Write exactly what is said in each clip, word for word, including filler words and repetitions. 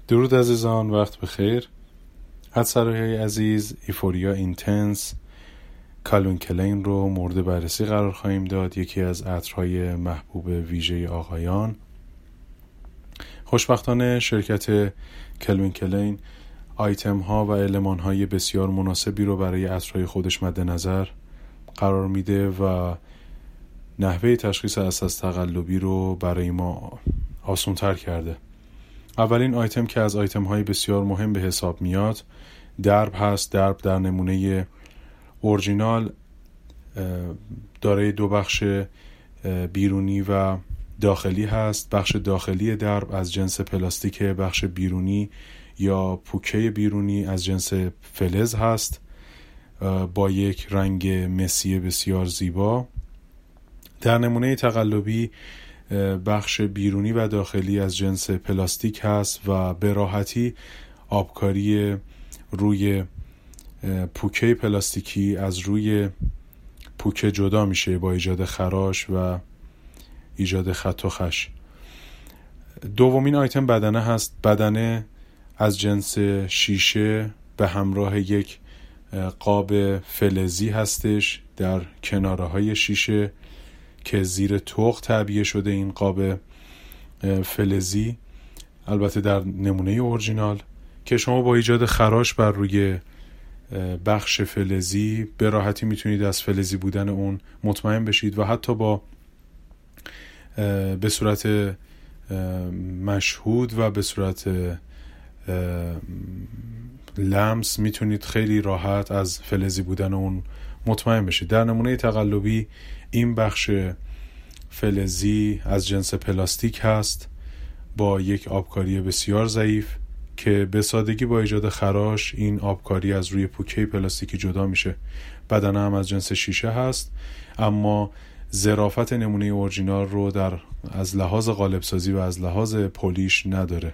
درود عزیزان، وقت بخیر. از سرایهای عزیز، ایفوریا اینتنس کالوین کلین رو مورد بررسی قرار خواهیم داد. یکی از عطرهای محبوب ویژه آقایان. خوشبختانه شرکت کالوین کلین آیتم ها و المان های بسیار مناسبی رو برای عطرهای خودش مد نظر قرار میده و نحوه تشخیص اساس تقلبی رو برای ما آسان تر کرده. اولین آیتم که از آیتم های بسیار مهم به حساب میاد درب هست. درب در نمونه اورجینال دارای دو بخش بیرونی و داخلی هست. بخش داخلی درب از جنس پلاستیک، بخش بیرونی یا پوکه بیرونی از جنس فلز هست با یک رنگ مسی بسیار زیبا. در نمونه تقلبی بخش بیرونی و داخلی از جنس پلاستیک هست و به راحتی آبکاری روی پوکه پلاستیکی از روی پوکه جدا میشه با ایجاد خراش و ایجاد خط و خش. دومین آیتم بدنه هست. بدنه از جنس شیشه به همراه یک قاب فلزی هستش در کناره های شیشه که زیر طوق تعبیه شده. این قاب فلزی البته در نمونه اورجینال که شما با ایجاد خراش بر روی بخش فلزی به راحتی میتونید از فلزی بودن اون مطمئن بشید و حتی با به صورت مشهود و به صورت لمس میتونید خیلی راحت از فلزی بودن اون مطمئن بشید. در نمونه تقلبی این بخش فلزی از جنس پلاستیک هست با یک آبکاری بسیار ضعیف که به سادگی با ایجاد خراش این آبکاری از روی پوکه پلاستیکی جدا میشه. بدنه هم از جنس شیشه هست اما ظرافت نمونه اورجینال رو در از لحاظ قالب سازی و از لحاظ پولیش نداره.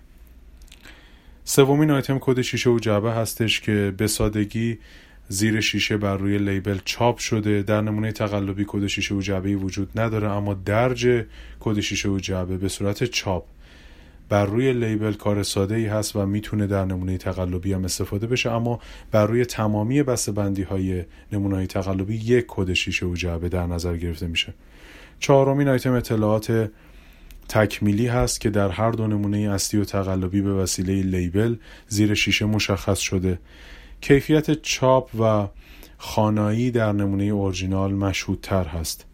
سومین آیتم کد شیشه و جعبه هستش که به سادگی زیر شیشه بر روی لیبل چاپ شده. در نمونه تقلبی کد شیشه و جعبه وجود نداره اما درج کد شیشه و جعبه به صورت چاپ بر روی لیبل کار ساده ای هست و میتونه در نمونه تقلبی هم استفاده بشه، اما بر روی تمامی بسته بندی های نمونه های تقلبی یک کد شیشه و جعبه در نظر گرفته میشه. چهارمین آیتم اطلاعات تکمیلی هست که در هر دو نمونه اصلی و تقلبی به وسیله لیبل زیر شیشه مشخص شده. کیفیت چاپ و خوانایی در نمونه اورجینال مشهودتر هست.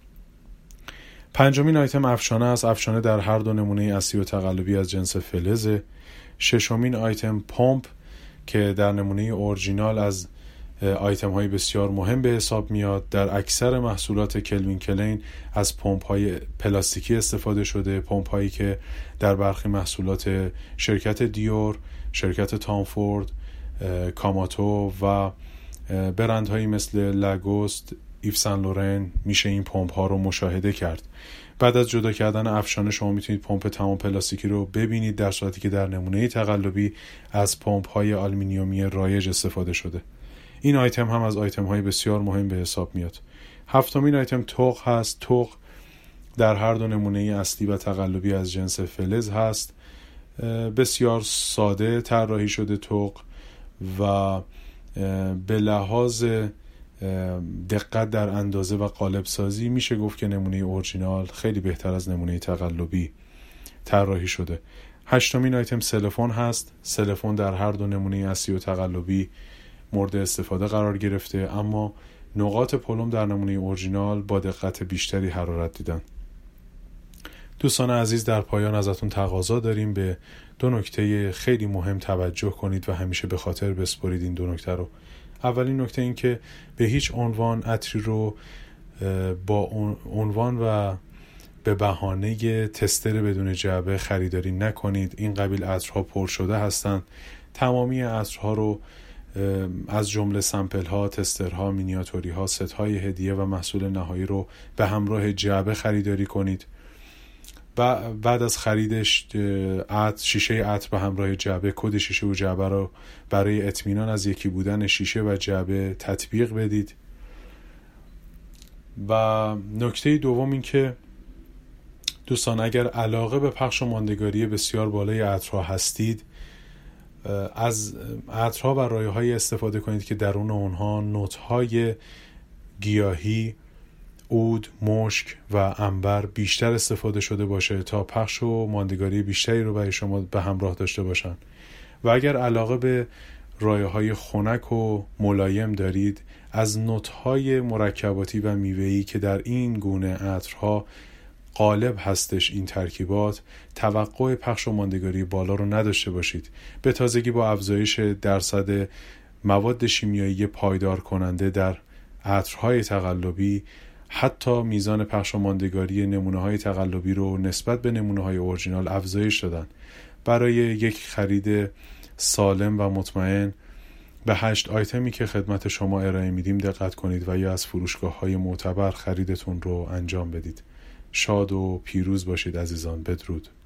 پنجمین آیتم افشانه است. افشانه در هر دو نمونه اصلی و تقلبی از جنس فلزه. ششمین آیتم پمپ که در نمونه اورجینال از آیتم های بسیار مهم به حساب میاد. در اکثر محصولات کالوین کلین از پمپ های پلاستیکی استفاده شده، پمپ هایی که در برخی محصولات شرکت دیور، شرکت تامفورد، کاماتو و برندهایی مثل لاگوست، ایف سن لورن میشه این پمپ ها رو مشاهده کرد. بعد از جدا کردن افشانه شما میتونید پمپ تمام پلاستیکی رو ببینید، در صورتی که در نمونه تقلبی از پمپ های آلومینیومی رایج استفاده شده. این آیتم هم از آیتم های بسیار مهم به حساب میاد. هفتمین آیتم توق هست. توق در هر دو نمونه اصلی و تقلبی از جنس فلز هست. بسیار ساده طراحی شده توق و به لحاظ دقت در اندازه و قالب سازی میشه گفت که نمونه اورجینال خیلی بهتر از نمونه تقلبی طراحی شده. هشتمین آیتم سلفون هست. سلفون در هر دو نمونه اصلی و تقلبی مورد استفاده قرار گرفته اما نقاط پلم در نمونه اورجینال با دقت بیشتری حرارت دیدن. دوستان عزیز، در پایان ازتون تقاضا داریم به دو نکته خیلی مهم توجه کنید و همیشه به خاطر بسپارید این دو نکته رو. اولین نکته این که به هیچ عنوان عطری رو با عنوان و به بهانه تستر بدون جعبه خریداری نکنید. این قبیل عطرها پر شده هستند. تمامی عطرها رو از جمله سمپل ها، تستر ها، مینیاتوری ها، ست های هدیه و محصول نهایی رو به همراه جعبه خریداری کنید. بعد از خریدش عطر، شیشه عطر به همراه جعبه، کد شیشه و جعبه رو برای اطمینان از یکی بودن شیشه و جعبه تطبیق بدید. و نکته دوم این که دوستان اگر علاقه به پخش و ماندگاری بسیار بالای عطرها هستید از عطرها و رایحه‌های استفاده کنید که درون اونها نوت‌های گیاهی، عود، مشک و عنبر بیشتر استفاده شده باشه تا پخش و ماندگاری بیشتری رو برای شما به همراه داشته باشن. و اگر علاقه به رایحه‌های خنک و ملایم دارید، از نوت‌های مرکباتی و میوه‌ای که در این گونه عطرها غالب هستش این ترکیبات، توقع پخش و ماندگاری بالا رو نداشته باشید. به تازگی با افزایش درصد مواد شیمیایی پایدار کننده در عطرهای تقلبی، حتی میزان پخش و ماندگاری نمونه‌های تقلبی رو نسبت به نمونه‌های اورجینال افزایش دادن. برای یک خرید سالم و مطمئن به هشت آیتمی که خدمت شما ارائه میدیم دقت کنید و یا از فروشگاه‌های معتبر خریدتون رو انجام بدید. شاد و پیروز باشید عزیزان. بدرود.